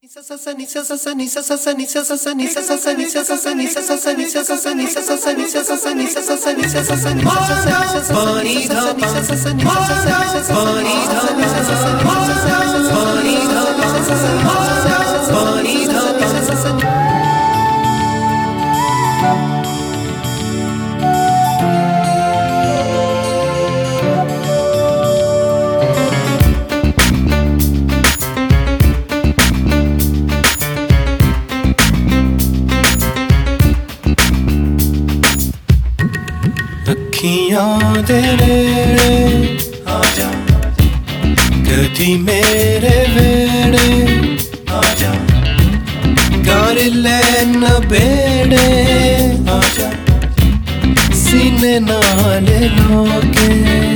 अखियां दे नेड़े आजा, कदी मेरे वेड़े आजा, कर लैन बेड़े आजा, सीने नाल लोके।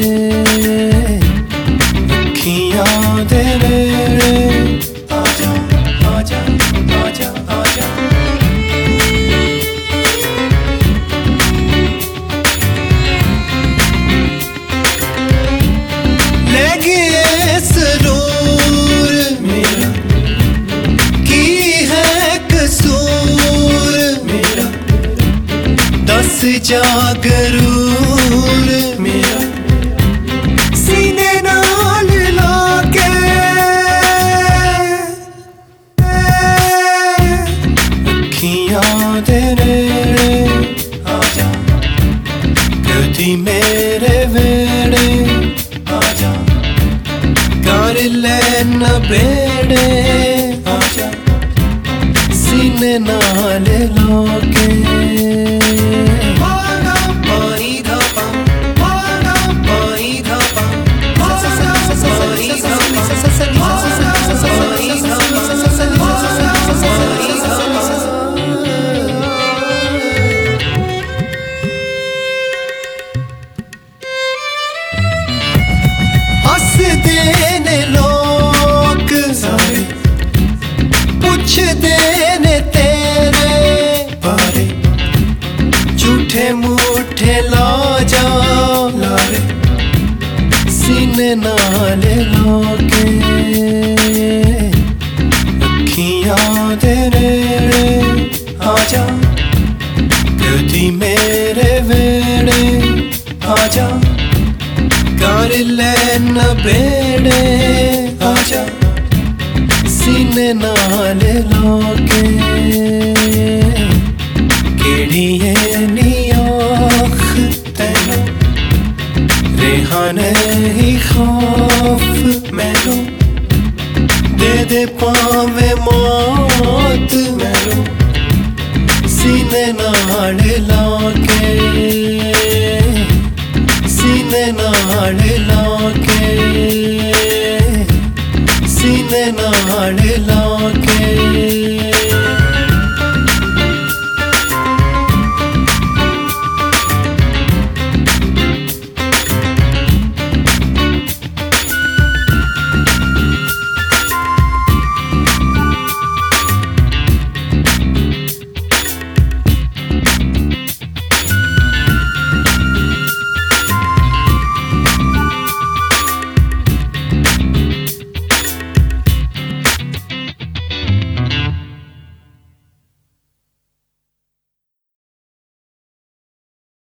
अखियां दे नेड़े आजा, आजा, आजा, आजा। जागरूर मेरा सीने नाल लाके। अखियां दे नेड़े आजा, कदी मेरे वेड़े आजा, कर लैन बेड़े आजा, सीने नाल लाके। पुछदे ने तेरे बारे, झूठे मूठे ला जा लारे, सीने नाल लाके। अखियां दे नेड़े आजा, कदी मेरे वेड़े आजा, कर लैन बेड़े आजा, सीने नाल लाके। केड़ी है नी आँख तैनू, रेहा नहीं खौफ मैनू, दे पावे मौत मैनू, सीने नाल लाके। सीने नाल लाके, सीने नाल लाके।